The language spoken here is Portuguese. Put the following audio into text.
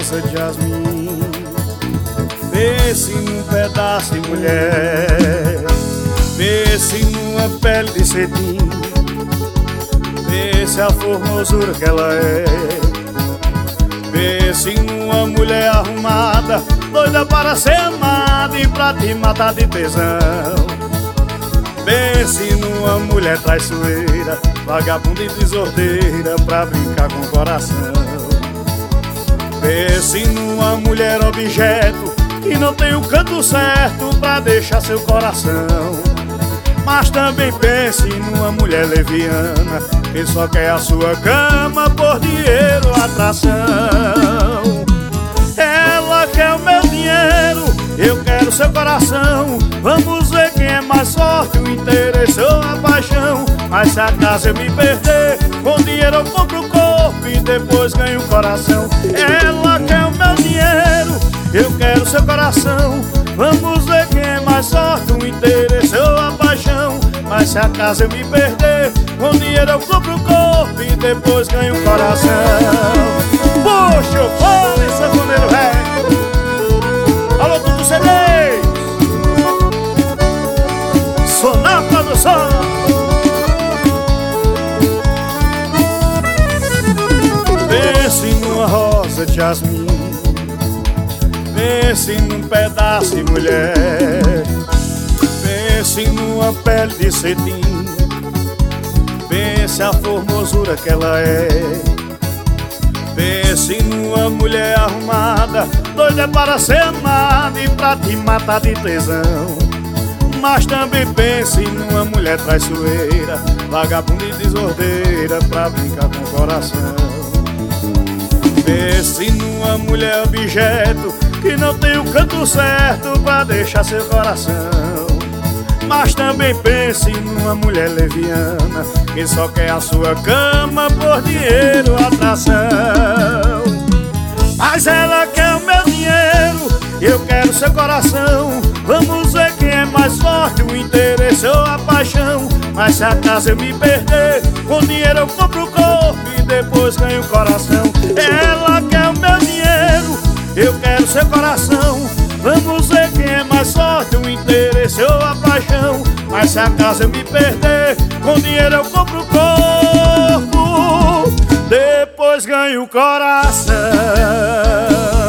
rosa de jasmim, pense num pedaço de mulher, pense numa pele de cetim, pense a formosura que ela é, pense numa mulher arrumada, doida para ser amada e pra te matar de tesão. Pense numa mulher traiçoeira, vagabunda e desordeira pra brincar com o coração. Pense numa mulher objeto que não tem o canto certo pra deixar seu coração. Mas também pense numa mulher leviana que só quer a sua cama por dinheiro, atração. Ela quer o meu dinheiro, eu quero seu coração. Vamos ver quem é mais forte, o interesse ou a paixão. Mas se acaso eu me perder, com dinheiro eu compro o corpo e depois ganho o coração. Ela quer o meu dinheiro, eu quero seu coração. Vamos ver quem é mais forte, o interesse ou a paixão. Mas se acaso eu me perder, com dinheiro eu compro o corpo e depois ganho o coração. Puxa o fone, sanfoneiro ré. Alô, Dudu CD, Sonata do Sol. Pense numa rosa de jasmim, pense num pedaço de mulher, pense numa pele de cetim, pense a formosura que ela é, pense numa mulher arrumada, doida para ser amada e pra te matar de tesão. Mas também pense numa mulher traiçoeira, vagabunda e desordeira pra brincar com o coração. Pense numa mulher objeto que não tem o canto certo pra deixar seu coração. Mas também pense numa mulher leviana que só quer a sua cama por dinheiro, atração. Mas ela quer o meu dinheiro, eu quero seu coração. Vamos ver quem é mais forte, o interesse ou a paixão. Mas se acaso eu me perder, com dinheiro eu compro o corpo e depois ganho o coração. Ela quer o meu dinheiro, eu quero seu coração. Vamos ver quem é mais forte, o interesse ou a paixão. Mas se acaso eu me perder, com dinheiro eu compro o corpo, depois ganho o coração.